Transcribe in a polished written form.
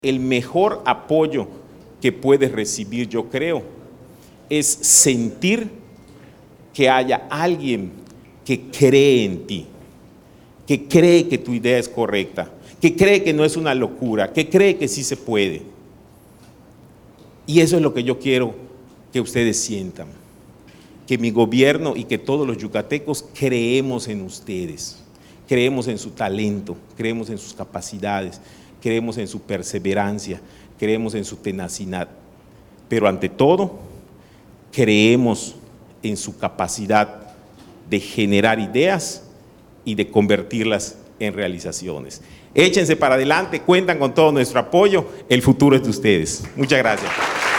El mejor apoyo que puedes recibir, yo creo, es sentir que haya alguien que cree en ti, que cree que tu idea es correcta, que cree que no es una locura, que cree que sí se puede. Y eso es lo que yo quiero que ustedes sientan, que mi gobierno y que todos los yucatecos creemos en ustedes, creemos en su talento, creemos en sus capacidades, creemos en su perseverancia, creemos en su tenacidad, pero ante todo, creemos en su capacidad de generar ideas y de convertirlas en realizaciones. Échense para adelante, cuentan con todo nuestro apoyo, el futuro es de ustedes. Muchas gracias.